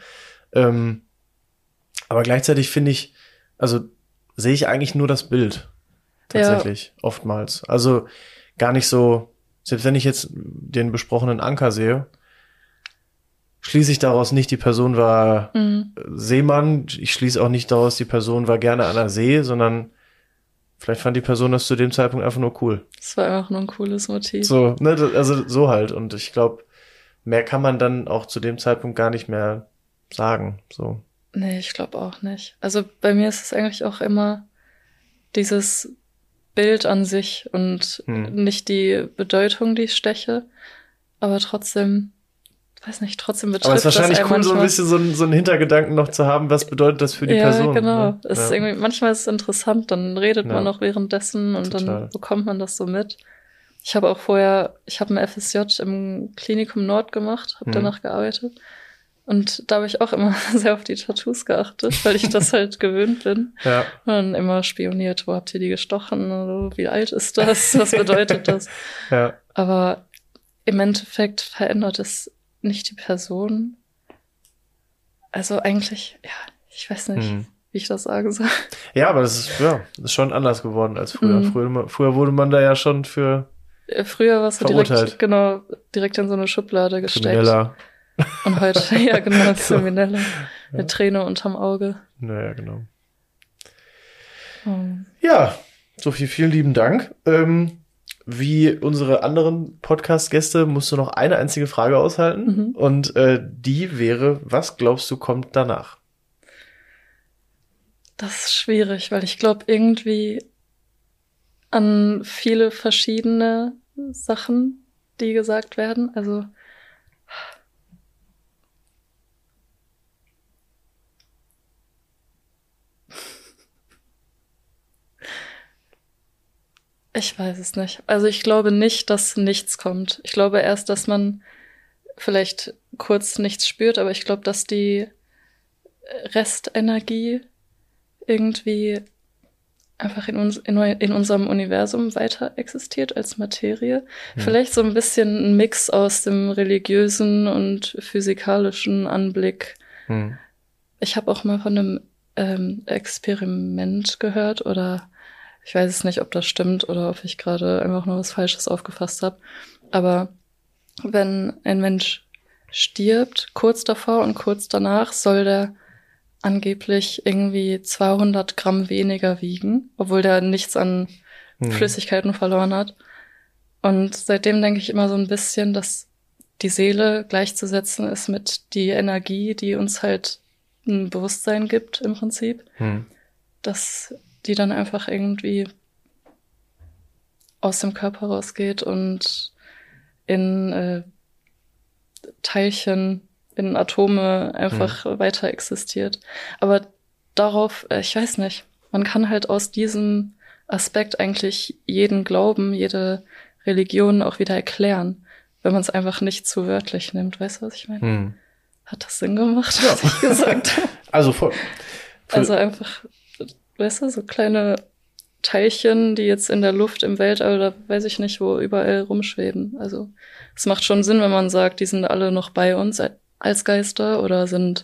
Aber gleichzeitig finde ich, also sehe ich eigentlich nur das Bild, tatsächlich, oftmals. Also gar nicht so, selbst wenn ich jetzt den besprochenen Anker sehe, schließe ich daraus nicht, die Person war Seemann. Ich schließe auch nicht daraus, die Person war gerne an der See, sondern vielleicht fand die Person das zu dem Zeitpunkt einfach nur cool. Das war einfach nur ein cooles Motiv. So, ne, also so halt. Und ich glaube, mehr kann man dann auch zu dem Zeitpunkt gar nicht mehr sagen. So. Nee, ich glaube auch nicht. Also bei mir ist es eigentlich auch immer dieses Bild an sich und nicht die Bedeutung, die ich steche, aber trotzdem, weiß nicht, trotzdem betrifft das. Aber es ist wahrscheinlich cool, so ein bisschen so einen Hintergedanken noch zu haben, was bedeutet das für die Person. Ja, genau. Ne? Es ist irgendwie, manchmal ist es interessant, dann redet man noch währenddessen und dann bekommt man das so mit. Ich habe auch vorher, ich habe ein FSJ im Klinikum Nord gemacht, habe danach gearbeitet. Und da habe ich auch immer sehr auf die Tattoos geachtet, weil ich das halt gewöhnt bin. Ja. Und dann immer spioniert, wo habt ihr die gestochen? Oder wie alt ist das? Was bedeutet das? Ja. Aber im Endeffekt verändert es nicht die Person. Also eigentlich, ja, ich weiß nicht, wie ich das sagen soll. Ja, aber das ist schon anders geworden als früher. Früher wurde man da ja schon für früher warst du direkt in so eine Schublade gesteckt. Krimineller. Und heute, ja genau, Krimineller. Mit Träne unterm Auge. Naja, genau. Ja, Sophie, vielen lieben Dank. Wie unsere anderen Podcast-Gäste musst du noch eine einzige Frage aushalten. Und die wäre, was glaubst du, kommt danach? Das ist schwierig, weil ich glaube irgendwie an viele verschiedene Sachen, die gesagt werden. Also ich weiß es nicht. Also ich glaube nicht, dass nichts kommt. Ich glaube erst, dass man vielleicht kurz nichts spürt, aber ich glaube, dass die Restenergie irgendwie einfach in unserem Universum weiter existiert als Materie. Vielleicht so ein bisschen ein Mix aus dem religiösen und physikalischen Anblick. Ich habe auch mal von einem Experiment gehört oder ich weiß es nicht, ob das stimmt oder ob ich gerade einfach nur was Falsches aufgefasst habe. Aber wenn ein Mensch stirbt, kurz davor und kurz danach, soll der angeblich irgendwie 200 Gramm weniger wiegen, obwohl der nichts an Flüssigkeiten verloren hat. Und seitdem denke ich immer so ein bisschen, dass die Seele gleichzusetzen ist mit die Energie, die uns halt ein Bewusstsein gibt im Prinzip. Dass die dann einfach irgendwie aus dem Körper rausgeht und in Teilchen, in Atome einfach weiter existiert. Aber darauf, ich weiß nicht, man kann halt aus diesem Aspekt eigentlich jeden Glauben, jede Religion auch wieder erklären, wenn man es einfach nicht zu wörtlich nimmt. Weißt du, was ich meine? Hat das Sinn gemacht, was ich gesagt habe? Also voll. Also einfach, weißt du, so kleine Teilchen, die jetzt in der Luft, im Weltall oder weiß ich nicht, wo überall rumschweben. Also es macht schon Sinn, wenn man sagt, die sind alle noch bei uns als Geister oder sind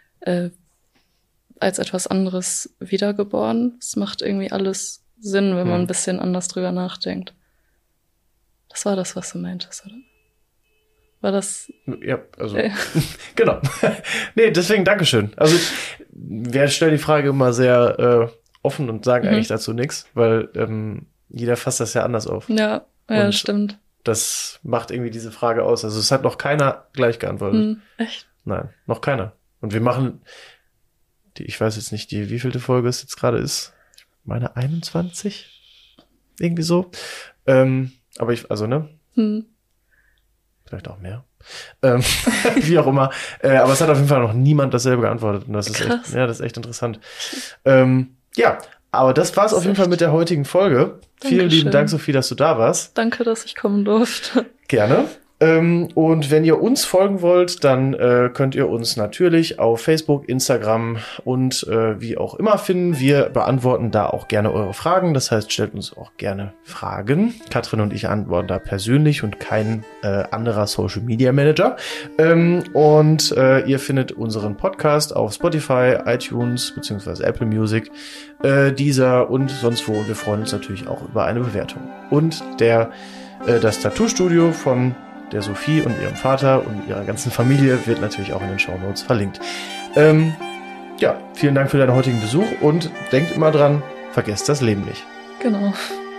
als etwas anderes wiedergeboren. Es macht irgendwie alles Sinn, wenn man ein bisschen anders drüber nachdenkt. Das war das, was du meintest, oder? War das? Ja, also genau. Nee, deswegen Dankeschön. Also wir stellen die Frage immer sehr offen und sagen eigentlich dazu nichts, weil jeder fasst das ja anders auf. Ja, und stimmt. Das macht irgendwie diese Frage aus. Also es hat noch keiner gleich geantwortet. Echt? Nein, noch keiner. Und wir machen ich weiß jetzt nicht, die wievielte Folge es jetzt gerade ist. Ich meine 21? Irgendwie so. Aber Vielleicht auch mehr. Wie auch immer. Aber es hat auf jeden Fall noch niemand dasselbe geantwortet. Und das ist echt, das ist echt interessant. Ja, aber das war's auf jeden Fall mit der heutigen Folge. Vielen lieben Dank, Sophie, dass du da warst. Danke, dass ich kommen durfte. Gerne. Und wenn ihr uns folgen wollt, dann könnt ihr uns natürlich auf Facebook, Instagram und wie auch immer finden. Wir beantworten da auch gerne eure Fragen. Das heißt, stellt uns auch gerne Fragen. Katrin und ich antworten da persönlich und kein anderer Social Media Manager. Und ihr findet unseren Podcast auf Spotify, iTunes bzw. Apple Music, Deezer und sonst wo. Und wir freuen uns natürlich auch über eine Bewertung. Und das Tattoo-Studio von der Sophie und ihrem Vater und ihrer ganzen Familie wird natürlich auch in den Shownotes verlinkt. Ja, vielen Dank für deinen heutigen Besuch und denkt immer dran, vergesst das Leben nicht. Genau.